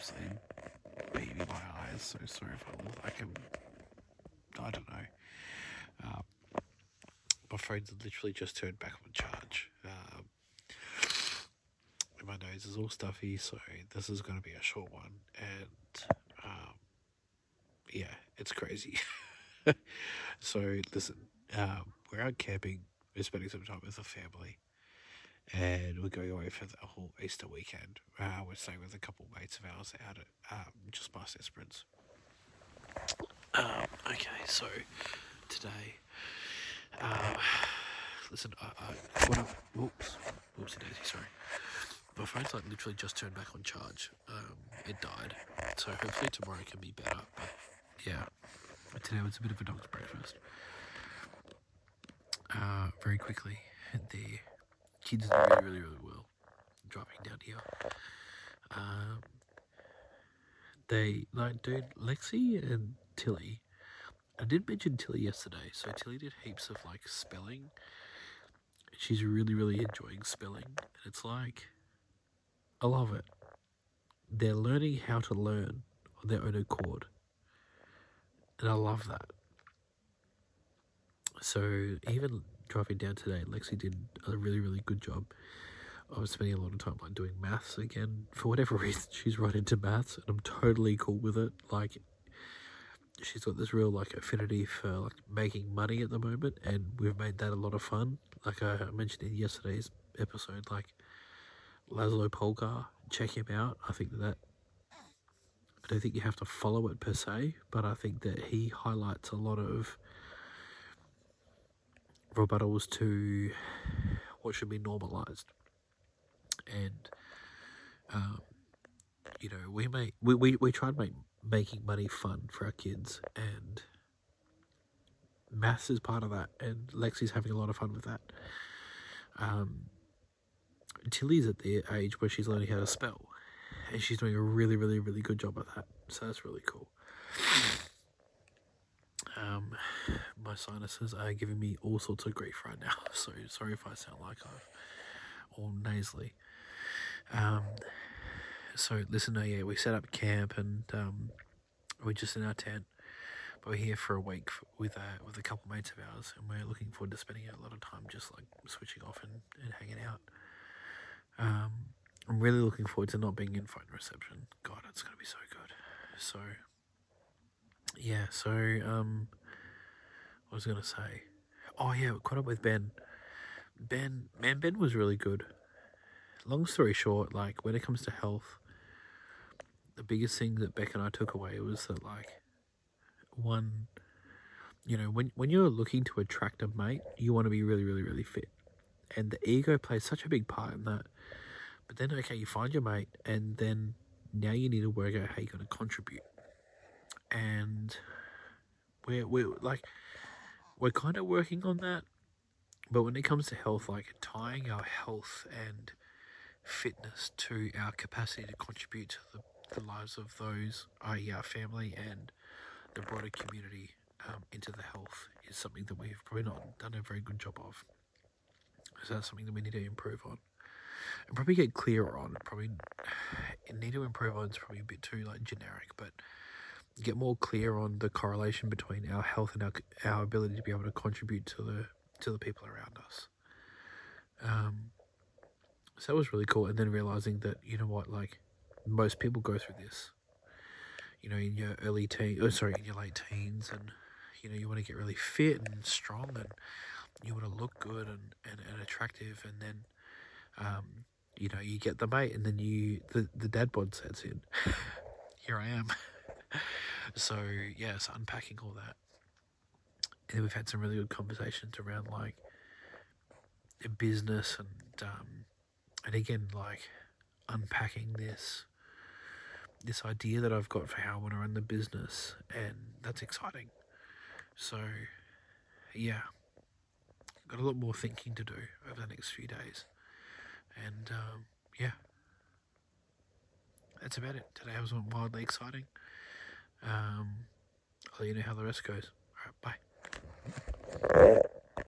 obviously beady my eyes, so sorry if I look like I don't know. My phone's literally just turned back on charge. My nose is all stuffy, so this is going to be a short one. And yeah, it's crazy. So listen, we're out camping. We're spending some time with the family, and we're going away for the whole Easter weekend. We're staying with a couple of mates of ours out at just past Esperance. Okay, so today, listen, whoopsie daisy, sorry. My phone's like literally just turned back on charge. It died, so hopefully tomorrow can be better. But yeah, today was a bit of a dog's breakfast. Very quickly, the kids are really, really, really well driving down here. Dude, Lexi and Tilly. I did mention Tilly yesterday, so Tilly did heaps of like spelling. She's really, really enjoying spelling, and it's like, I love it. They're learning how to learn on their own accord, and I love that. So even driving down today, Lexi did a really, really good job. I was spending a lot of time like doing maths again. For whatever reason, she's right into maths, and I'm totally cool with it. Like, she's got this real like affinity for like making money at the moment, and we've made that a lot of fun. Like I mentioned in yesterday's episode, like Laszlo Polgar, check him out. I don't think you have to follow it per se, but I think that he highlights a lot of rebuttals to what should be normalized. And you know, we try and make making money fun for our kids, and maths is part of that, and Lexi's having a lot of fun with that. Tilly's at the age where she's learning how to spell, and she's doing a really, really, really good job at that, so that's really cool. My sinuses are giving me all sorts of grief right now, so sorry if I sound like I'm all nasally. So listen, yeah, we set up camp, and we're just in our tent, but we're here for a week with a couple mates of ours, and we're looking forward to spending a lot of time just like switching off and hanging out. I'm really looking forward to not being in phone reception. God, it's going to be so good. So, yeah, what was I going to say? Oh, yeah, we caught up with Ben. Ben was really good. Long story short, like, when it comes to health, the biggest thing that Beck and I took away was that, like, one, you know, when you're looking to attract a mate, you want to be really, really, really fit. And the ego plays such a big part in that. But then, okay, you find your mate, and then now you need to work out how you're going to contribute. And we're kind of working on that. But when it comes to health, like tying our health and fitness to our capacity to contribute to the lives of those, i.e. our family and the broader community, into the health is something that we've probably not done a very good job of. So that's something that we need to improve on. And probably get clearer on. Probably need to improve on. It's probably a bit too like generic, but get more clear on the correlation between our health and our ability to be able to contribute to the people around us. So that was really cool. And then realizing that, you know what, like most people go through this. You know, in your late teens, and you know you want to get really fit and strong, and you want to look good and attractive, and then you know, you get the mate, and then the dad bod sets in. Here I am. So yeah, so unpacking all that, and then we've had some really good conversations around like business and again like unpacking this idea that I've got for how I want to run the business, and that's exciting. So yeah, got a lot more thinking to do over the next few days. And yeah, that's about it. Today was wildly exciting. I'll let you know how the rest goes. Alright, bye.